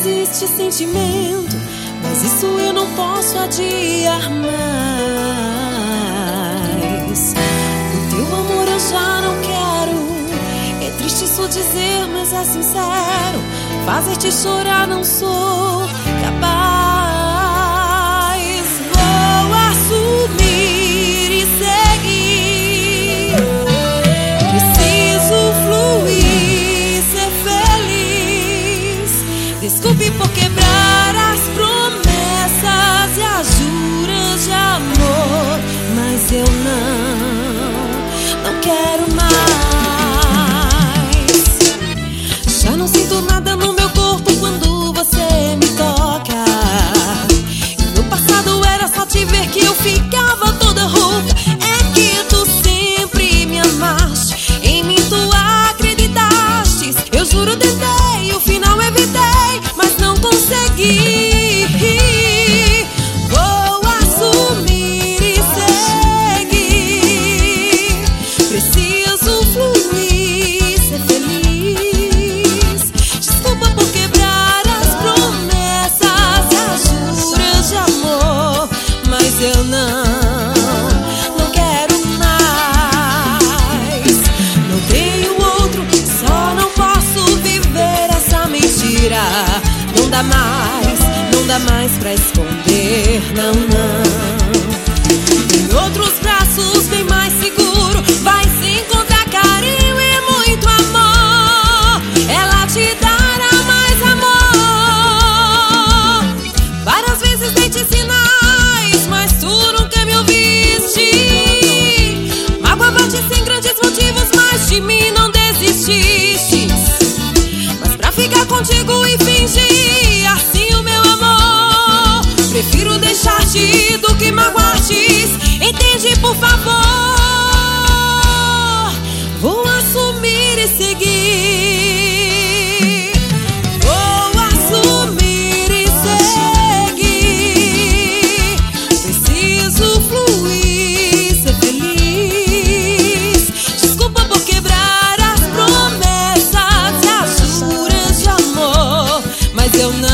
existe sentimento, mas isso eu não posso adiar mais. O teu amor eu já não quero. É triste isso dizer, mas é sincero. Fazer-te chorar não sou capaz. Vou assumir e seguir. Preciso fluir, ser feliz. Desculpe por quebrar as promessas e as juras de amor, mas eu não quero mais. Já não sinto nada no meu corpo quando você me toca. E no passado era só te ver que eu ficava toda rouca. É que tu sempre me amaste, em mim tu acreditaste. Eu juro tentei, o final evitei, mas não consegui. Vou assumir e seguir. Preciso fluir, ser feliz. Desculpa por quebrar as promessas e as juras de amor, mas eu não quero mais. Não tenho outro, só não posso viver essa mentira. Não dá mais pra esconder, não. Em outros braços bem mais seguro, vai se encontrar carinho e muito amor. Ela te dará mais amor. Várias vezes dei-te sinais, mas tu nunca me ouviste. Magoava-te sem grandes motivos, mas de mim não desististe. Mas pra ficar contigo e fingir assim o meu amor, prefiro deixar-te do que magoar-te. Entende, por favor. Vou assumir e seguir. Vou assumir e seguir. Preciso fluir, ser feliz. Desculpa por quebrar as promessas e as juras de amor, mas eu não